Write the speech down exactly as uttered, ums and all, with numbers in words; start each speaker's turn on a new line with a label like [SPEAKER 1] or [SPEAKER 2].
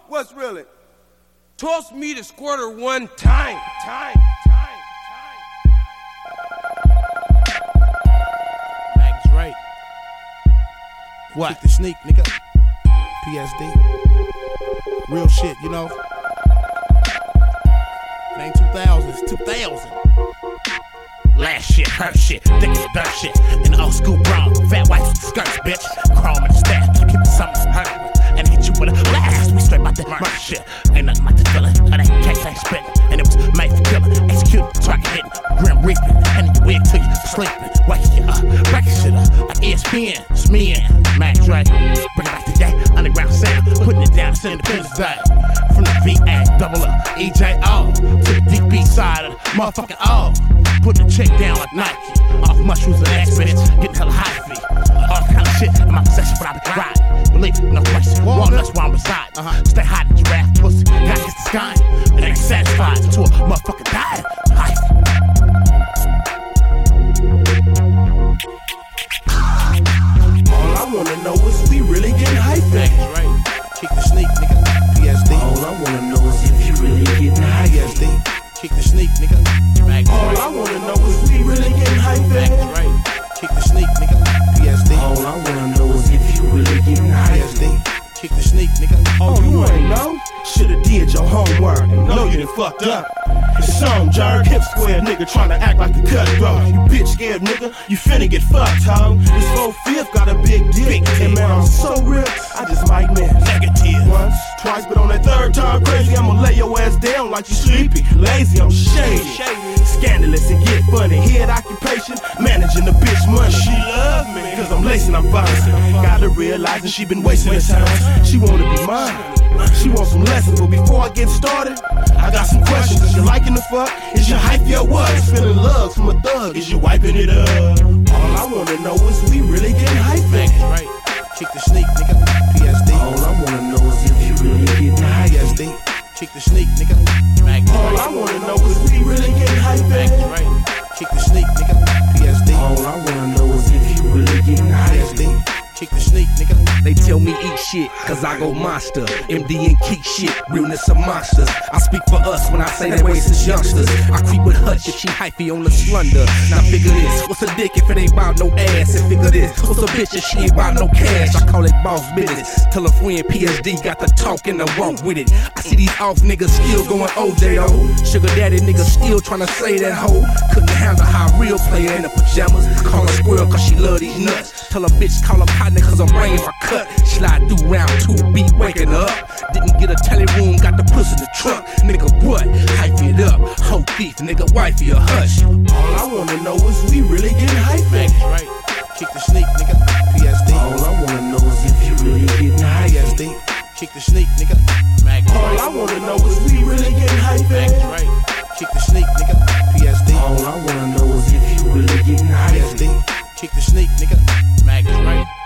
[SPEAKER 1] What's really? Toss me the squirter one time. Time, time, time.
[SPEAKER 2] Mac Drake. What?
[SPEAKER 3] Kick the sneak, nigga. P S D. Real shit, you know. It ain't two thousand, it's two thousand.
[SPEAKER 2] Last shit, her shit, thick as dirt shit. In the old school brown, fat white skirts, bitch. Chrome in the staff, keep it something hurt. And hit you with a blast, we straight about that murder shit. Ain't nothing like the feeling of that case ain't spitting. And it was made for killing, executed, target hitting, grim reaping. Handing your wig till you sleeping, waking you up, breaking shit up like E S P N. It's me and Mac Drake. Bring it back to that underground sound, putting it down to Independence Day. From the V A, double up, E J O to the D B side of the motherfucking O. Putting the chick down like Nike, off mushrooms and experts, getting hella high feet. All kind of shit in my possession, but I be riding. Believe it, no question. Walnuts where I'm residing. Uh-huh. Stay hot in giraffe pussy. Gotta get the sky. It ain't satisfied to a motherfucking diet. Life.
[SPEAKER 3] All I wanna know is we really getting hyped.
[SPEAKER 2] Right.
[SPEAKER 3] Kick the sneak, nigga. P S D.
[SPEAKER 4] All I wanna know is if you really getting high.
[SPEAKER 3] P S D. Kick the sneak, nigga.
[SPEAKER 4] All I wanna know is we really getting hyped.
[SPEAKER 2] Right.
[SPEAKER 3] Kick the sneak, nigga. P S D.
[SPEAKER 4] All I wanna know is if you really getting high.
[SPEAKER 3] P S D. Kick the sneak, nigga.
[SPEAKER 5] Oh, you ain't know? Shoulda did your homework. Know you done fucked up. It's some jerk, hip square nigga tryna act like a cutthroat. You bitch scared nigga, you finna get fucked, ho. This four fifth got a big dick, and man, I'm so real, I just might miss.
[SPEAKER 2] Negative.
[SPEAKER 5] Once, twice, but on that third time crazy, I'ma lay your ass down like you sleepy. Lazy, I'm shady. Scandalous and get funny. Head occupation, managing the bitch money. She love me, cause I'm lacing, I'm fine. Gotta realize that she been wasting her time. She wanna be mine. She wants some lessons, but before I get started, I got some questions. Is you liking the fuck? Is you hype your what? Is feeling love from a thug? Is you wiping it up? All I wanna know is we really getting hyped.
[SPEAKER 2] Right.
[SPEAKER 3] Kick the sneak, nigga. P S D.
[SPEAKER 4] All I wanna know is if you really getting high.
[SPEAKER 3] P S D. Kick the sneak, nigga.
[SPEAKER 5] All I wanna know is we really getting hyped.
[SPEAKER 2] Right.
[SPEAKER 3] Kick the sneak, nigga. P S D.
[SPEAKER 4] All I wanna know is if you really getting high.
[SPEAKER 3] P S D. Kick the sneak, nigga.
[SPEAKER 6] They tell me eat shit, cause I go monster. M D and Keek shit, realness of monsters. I speak for us when I say that way since youngsters. I creep with Hutch if she hypey on the slender. Now figure this, what's a dick if it ain't about no ass? And figure this, what's a bitch if she ain't about no cash? I call it boss business. Tell a friend P S D got the talk and the walk with it. I see these off niggas still going O J though. Sugar daddy niggas still tryna say that hoe. Couldn't handle how a real player in the pajamas. Call her squirrel cause she love these nuts. Tell a bitch call her partner cause I'm bringing my cut. Slide through round two, beat waking up. Didn't get a telly room, got the puss in the trunk. Nigga, what? Hype it up. Hoe thief, nigga, wifey, a hush.
[SPEAKER 5] All I wanna know is we really getting hyped.
[SPEAKER 2] Right.
[SPEAKER 3] Kick the sneak, nigga. P S D.
[SPEAKER 4] All I wanna know is if you really getting high.
[SPEAKER 3] P S D. Kick the sneak, nigga.
[SPEAKER 5] All I wanna know is we really getting hyped.
[SPEAKER 2] Right.
[SPEAKER 3] Kick the sneak, nigga. P S D.
[SPEAKER 4] All I wanna know is if you really getting high.
[SPEAKER 3] P S D. Kick the sneak, nigga.
[SPEAKER 2] Right.